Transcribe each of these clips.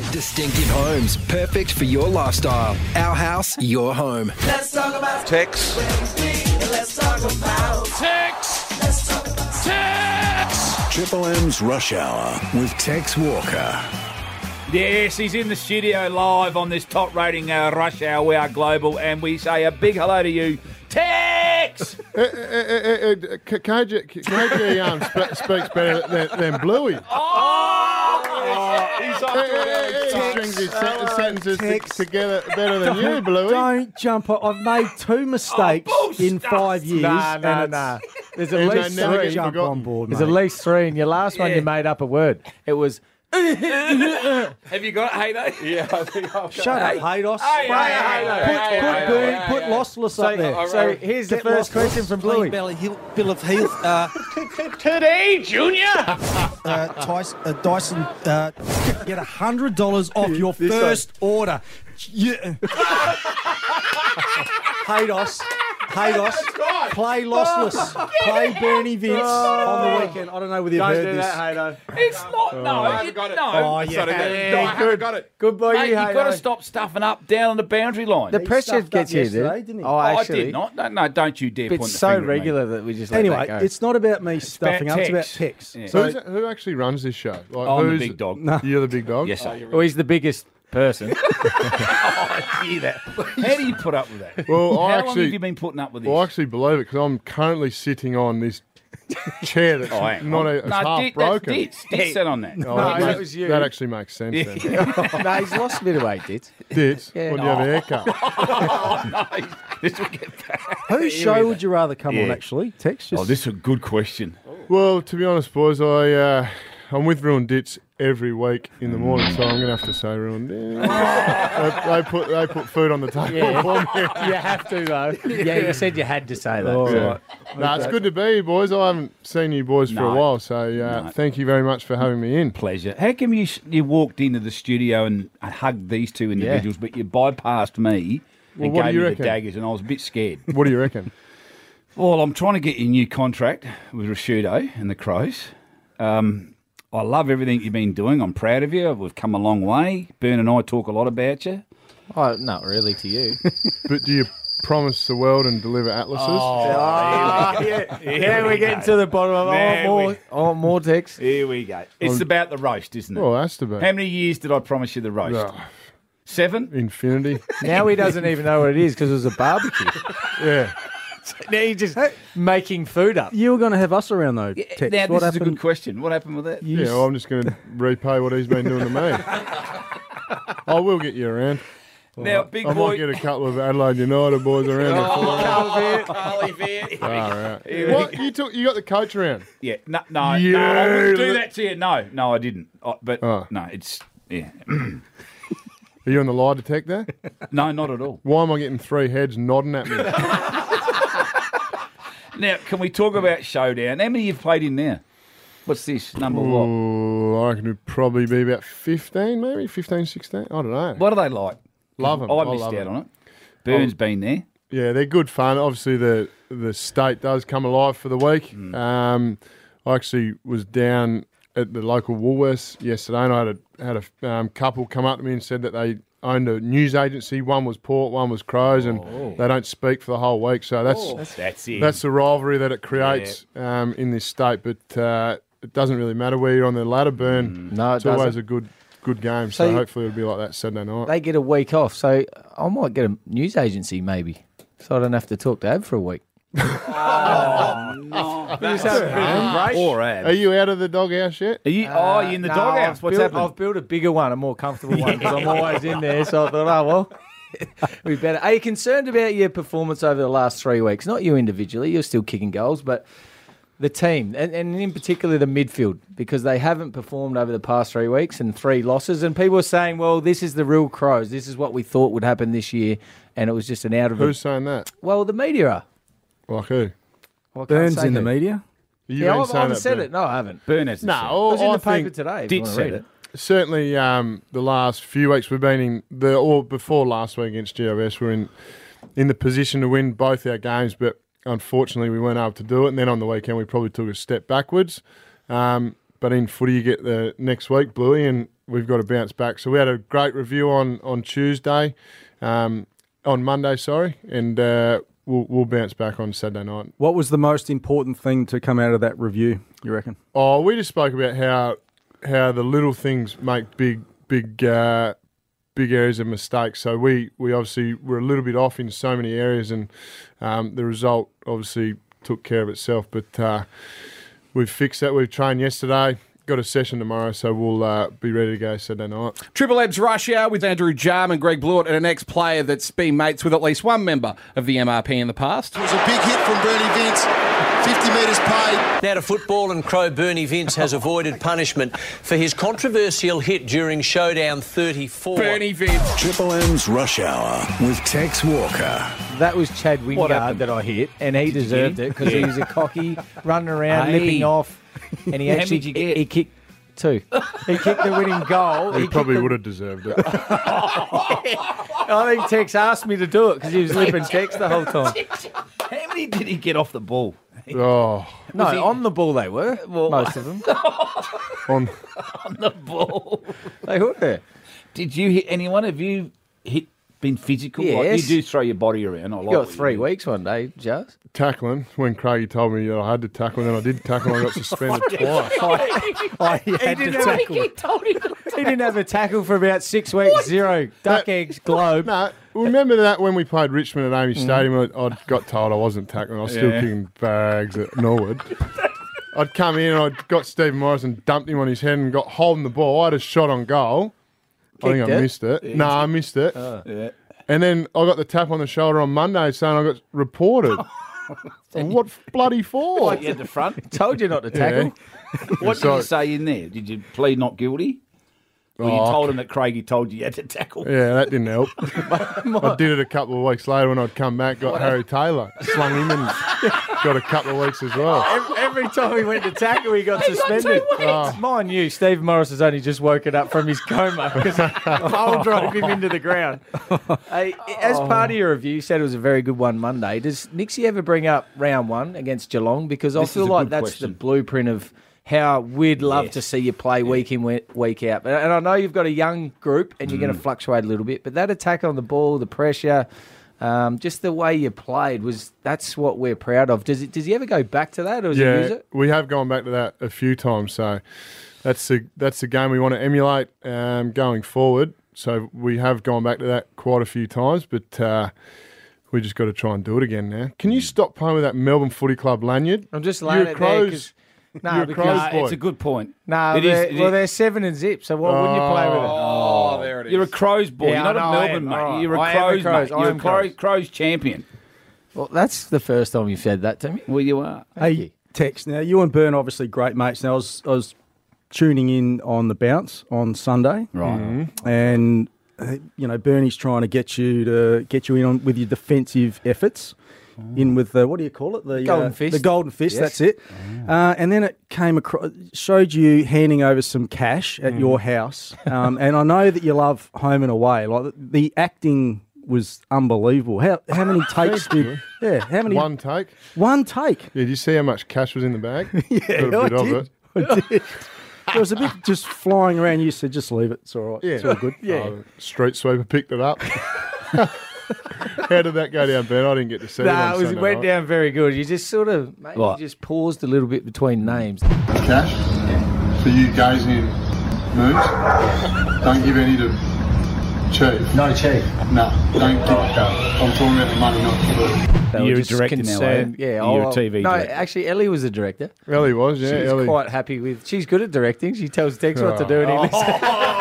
Distinctive homes, perfect for your lifestyle. Our house, your home. Let's talk about Tex. Let's talk about Tex. Let's talk about Tex. Triple M's Rush Hour with Tex Walker. Yes, he's in the studio live on this top rating Rush Hour. We are global, and we say a big hello to you, Tex! KG speaks better than Bluey. He's off to He strings his sentences together better than you, Bluey. Don't jump on. I've made 2 mistakes in 5 years. Nah. There's at least never three. get Jump forgotten. on board, There's mate. at least 3. In your last one, you made up a word. It was. Have you got it, Haydo? Yeah, I think I've Shut up, Haydos. Hey, Put lossless up there. So here's the first question from Bluey. Bill of Health. Today, Junior! Dyson. Get $100 off your first order. Yeah. Haydos, play lossless. Play Bernie Vince on the weekend. I don't know whether you've heard this. Haydo. It's not, no. I haven't got it. No. Oh, yeah. No, I haven't got it. Good boy, Mate, you, you've got to Haydo. stop stuffing up down on the boundary line. The pressure stuffed gets up you yesterday, there. didn't he? Oh, I actually, did not. No, don't you dare point It's the so finger at me. regular that we just let Anyway, that go. it's not about me stuffing up. It's about Tex. Tex. Yeah. So who actually runs this show? Like, I'm the who's big dog. You're the big dog? Yes, sir. Well, he's the biggest person. I hear that. How do you put up with that? Well, How long have you been putting up with this? I actually believe it because I'm currently sitting on this chair that's hang on. not it's half broken. That's Ditch sat on that. Oh, that was you. That actually makes sense then. No, he's lost a bit of weight, Dit. Dits? Yeah. What do you have a haircut? Oh, no. This will get bad. Whose show would you rather come on, actually? Tex? Oh, this is a good question. Well, to be honest, boys, I'm with Ruined Dits every week in the morning, so I'm going to have to say Ruined Dits. they put food on the table for me. You have to, though. Yeah, you said you had to say that. Yeah. No, it's good to be here, boys. I haven't seen you boys for a No. while, so thank you very much for having me in. Pleasure. How come you walked into the studio and hugged these two individuals, but you bypassed me and what do gave you me reckon? the daggers, and I was a bit scared. What do you reckon? Well, I'm trying to get your new contract with Rashudo and the Crows. I love everything you've been doing. I'm proud of you. We've come a long way. Bern and I talk a lot about you. Oh, not really to you. But do you promise the world and deliver atlases? Yeah, we're getting to the bottom of it. I want more Tex. Here we go. It's about the roast, isn't it? Well, it has to be. How many years did I promise you the roast? Oh, 7? infinity. Now he doesn't even know what it is because it was a barbecue. Yeah. Now he's just making food up. You were going to have us around, though, Tex. Now, What this is a happened? good question. What happened with that? Yeah, well, I'm just going to repay what he's been doing to me. I will get you around. Now, big I boy. might get a couple of Adelaide United boys around. Harley Fair. All right. What? You got the coach around? Yeah, no, I Yeah. wouldn't do that to you. No, I didn't. But Oh. no, it's yeah. Are you on the lie detector? No, not at all. Why am I getting 3 heads nodding at me? Now, can we talk about Showdown? How many you've played in now? What's this number? What? Ooh, I reckon it'd probably be about 15, maybe 15, 16. I don't know. What are they like? Love them. I missed out on it. Burn's been there. Yeah, they're good fun. Obviously, the state does come alive for the week. I actually was down at the local Woolworths yesterday, and I had a couple come up to me and said that they owned a news agency. One was Port, one was Crows, and they don't speak for the whole week. So That's it. that's the rivalry that it creates in this state. But it doesn't really matter where you're on the ladder, Burn. No, it it's always doesn't. a good game. So So hopefully it'll be like that Saturday night. They get a week off, so I might get a news agency maybe, so I don't have to talk to Ab for a week. Or ad. Are you out of the doghouse yet? Are you in the doghouse? What's happening? I've built a bigger one, a more comfortable one, because I'm always in there. So I thought, oh well, we better. Are you concerned about your performance over the last 3 weeks? Not you individually, you're still kicking goals, but the team, and in particular the midfield, because they haven't performed over the past 3 weeks and 3 losses. And people are saying, well, this is the real Crows. This is what we thought would happen this year, and it was just an out of Who's saying that? Well, the media are. Like who? Well, I can't Burns say in the who. media. You've Yeah, been I saying haven't that, said Burn. it. No, I haven't. Burn has No, said. It was in I the paper think today. if Did you want to said read it. certainly the last few weeks we've been or before last week against GOS, we're in the position to win both our games, but unfortunately we weren't able to do it. And then on the weekend we probably took a step backwards. But in footy you get the next week, Bluey, and we've got to bounce back. So we had a great review on Tuesday, on Monday, sorry, and we'll bounce back on Saturday night. What was the most important thing to come out of that review, you reckon? Oh, we just spoke about how the little things make big areas of mistakes. So we obviously were a little bit off in so many areas, and the result obviously took care of itself. But we've fixed that. We've trained yesterday. Got a session tomorrow, so we'll be ready to go Saturday night. Triple M's Rush Hour with Andrew Jarman and Greg Blewett, and an ex-player that's been mates with at least one member of the MRP in the past. It was a big hit from Bernie Vince. 50 metres paid. Now to football, and Crow Bernie Vince has avoided punishment for his controversial hit during Showdown 34. Bernie Vince. Triple M's Rush Hour with Tex Walker. That was Chad Wingard that I hit, and he deserved it because he was a cocky, running around, lipping off, and he actually he kicked 2. He kicked the winning goal. He probably would have deserved it. I think Tex asked me to do it because he was lipping Tex the whole time. How many did he get off the ball? Oh, No, on the ball they were, most of them. on The ball. They were. Did you hit anyone? Have you been physical? Like, Yes. you do throw your body around. I like You got what 3 do. weeks one day, Jazz. tackling. When Craigie told me that I had to tackle, and then I did tackle, and I got suspended twice. I had to tackle. He didn't have a tackle for about 6 weeks. 0. Duck eggs, globe. No, remember that when we played Richmond at Amy Stadium, I got told I wasn't tackling. I was still kicking bags at Norwood. I'd come in and I'd got Stephen Morris and dumped him on his head and got holding the ball. I had a shot on goal. I think I missed it. No, I missed it. Yeah. And then I got the tap on the shoulder on Monday saying I got reported. And what bloody for? Like you at the front. Told you not to tackle. What did you say in there? Did you plead not guilty? Or you told him that Craigie told you had to tackle? Yeah, that didn't help. I did it a couple of weeks later when I'd come back, got Harry Taylor, slung him and got a couple of weeks as well. Every time he went to tackle, he got suspended. Mind you, Steve Morris has only just woken up from his coma because Cole drove him into the ground. Hey, as part of your review, you said it was a very good one Monday. Does Nixie ever bring up round 1 against Geelong? Because I feel like that's the blueprint of how we'd love to see you play week in, week out. And I know you've got a young group and you're going to fluctuate a little bit, but that attack on the ball, the pressure, just the way you played, that's what we're proud of. Does he ever go back to that, or does he use it? We have gone back to that a few times. So that's the game we want to emulate going forward. So we have gone back to that quite a few times, but we just got to try and do it again now. Can you stop playing with that Melbourne Footy Club lanyard? I'm just laying it there because... You're a Crows boy. It's a good point. No, they're 7 and zip, so why wouldn't you play with it? Oh, there it is. You're a Crows boy. Yeah, you're not I know, a I Melbourne am. mate. All You're right. a I am a Crows Crows. mate. I You're am a Crows champion. Well, that's the first time you've said that to me. Well, you are. Hey, Tex, now you and Bern obviously great mates. Now I was tuning in on the bounce on Sunday. Right. And Bernie's trying to get you in on with your defensive efforts. In with the, what do you call it? The Golden Fist. The Golden Fist, Yes. that's it. And then it came across, showed you handing over some cash at your house. And I know that you love home and away. Like the acting was unbelievable. How many takes did? Yeah, how many? One take. One take. Yeah, did you see how much cash was in the bag? Yeah, Got a bit of it. I did. There was a bit just flying around. You said, just leave it. It's all right. Yeah. It's all good. Street sweeper picked it up. How did that go down, Ben? I didn't get to see it. No, it went down very good. You just sort of maybe What? just paused a little bit between names. Cash for you gazing moves. Don't give any to Chief. No, Chief. No, don't give. I'm talking about the money, not the They were You're a just director now, concerned. eh? Yeah, You're a TV No, director. actually, Ellie was the director. Ellie was, yeah. She's Ellie. quite happy with. She's good at directing. She tells Tex what to do, and he listens.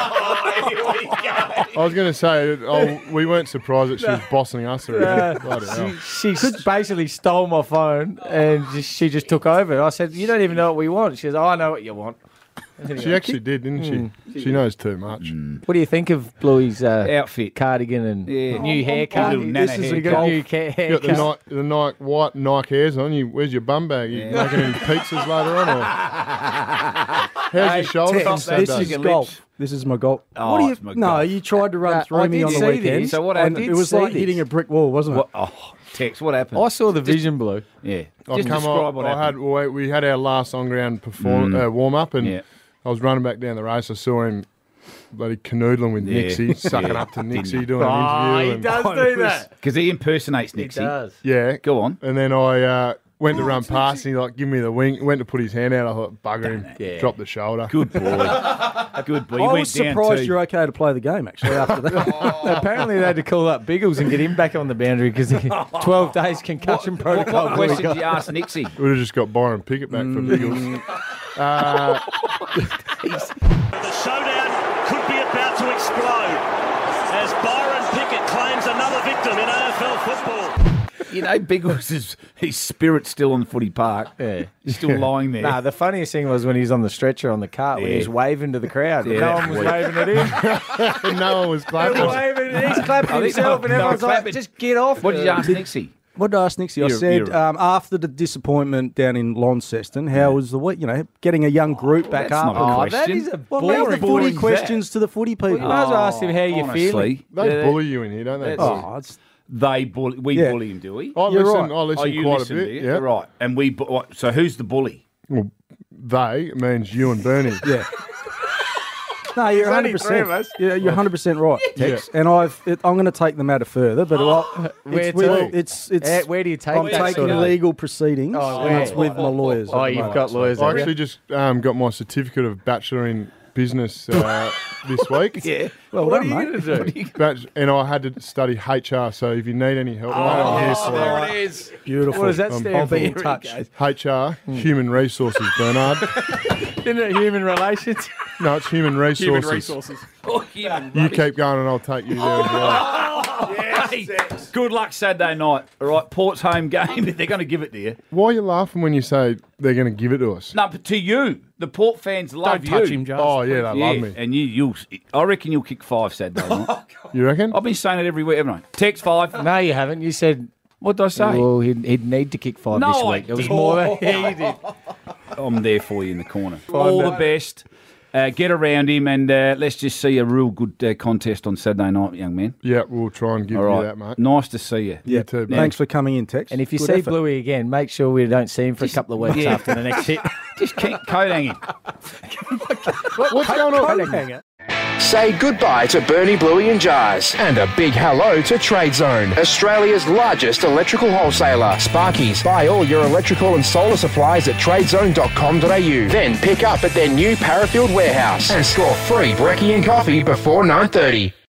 I was going to say, we weren't surprised that she was bossing us around. Bloody hell. She basically stole my phone and she just took over. I said, "You don't even know what we want." She says, "Oh, I know what you want." She actually did, didn't she? She knows too much. What do you think of Bluey's Outfit. cardigan and Yeah. new haircut? Little nana This is a haircut. good new You got haircut. the Nike white Nike hairs on. Where's your bum bag? You making any pizzas later on? Or? How's your shoulder Tex, from this Saturday? is Your golf. lips. This is my golf. Oh, What do it's my No, golf. you tried to run I through me did on the see weekend. this. So what I happened? did It was see like hitting this. a brick wall, wasn't it? What? Oh, Tex, what happened? I saw the vision blue. Yeah. I've Just come describe on. what I happened. we had our last on ground warm up, and Yeah. I was running back down the race. I saw him bloody canoodling with Yeah. Nixie, sucking Yeah. up to Nixie, Didn't doing an interview. he and- does do that. Because he impersonates He Nixie. does. Yeah. Go on. And then I went to run past and he give me the wink, went to put his hand out, I thought, bugger him, Yeah. dropped the shoulder. Good boy. Good boy. He I went was down surprised to- you're okay to play the game, actually, after that. Apparently, they had to call up Biggles and get him back on the boundary because 12 days concussion protocol. What question did you ask Nixie? Would have just got Byron Pickett back for Biggles. The showdown could be about to explode as Byron Pickett claims another victim in AFL football. You know, Biggles' his spirit's still on Footy Park. Yeah. He's still lying there. Nah, the funniest thing was when he was on the stretcher on the cart when he was waving to the crowd. Yeah, No one was waving at him. And no one was clapping. waving, and he's clapping I think himself, and they were everyone's like, clapping. just get off. What did you ask Nixie? What did I ask Nixie? I said, You're- after the disappointment down in Launceston, how was the week? Getting a young group back that's up. not a Oh, that question. is a Well, leave the boring footy questions to the footy people. You might as well ask him how you're feeling. Honestly, They bully you in here, don't they? Oh, it's, they bully. We Yeah. bully him, do we? I You're listen, right. I listen you quite listen, a do bit. you? Yeah. Right. And we. So who's the bully? Well, they means you and Bernie. yeah. No, you're There's only 100%. three of us. Yeah, you're 100% right, Tex. And I'm going to take the matter further, but Where it's where do you take I'm that taking sort of- legal proceedings. Oh, and where? it's with my lawyers. Oh, at the you've moment. got lawyers. I have you? actually just got my certificate of Bachelor in Business this week. Yeah. Well What are done, you mate. going to do? And I had to study HR, so if you need any help, I'm here for There it is. Beautiful. What does that I'll stand for? be in touch. HR, Human Resources, Bernard. Isn't it human relations? No, it's Human Resources. Human resources. You keep going and I'll take you there as well. Hey, good luck Saturday night. All right, Port's home game. They're going to give it to you. Why are you laughing when you say they're going to give it to us? No, but to you, the Port fans love Don't touch you. him, Joe. Oh, yeah, they love me. And you'll. I reckon you'll kick 5 Saturday night. You reckon? I've been saying it every week, haven't I? Text 5. No, you haven't. You said, What did I say? well, he'd need to kick 5 No, this I week. It was didn't. more. Yeah, you did. I'm there for you in the corner. All the best. Get around him and let's just see a real good contest on Saturday night, young man. Yeah, we'll try and give All you right. that, mate. Nice to see you. You too, mate. Thanks for coming in, Tex. And if you Good see effort. Bluey again, make sure we don't see him for a couple of weeks Yeah. after the next hit. Just keep coat hanging. What's going on? Say goodbye to Bernie, Bluey and Jars. And a big hello to Trade Zone, Australia's largest electrical wholesaler. Sparkies, buy all your electrical and solar supplies at tradezone.com.au. Then pick up at their new Parafield warehouse and score free brekkie and coffee before 9:30.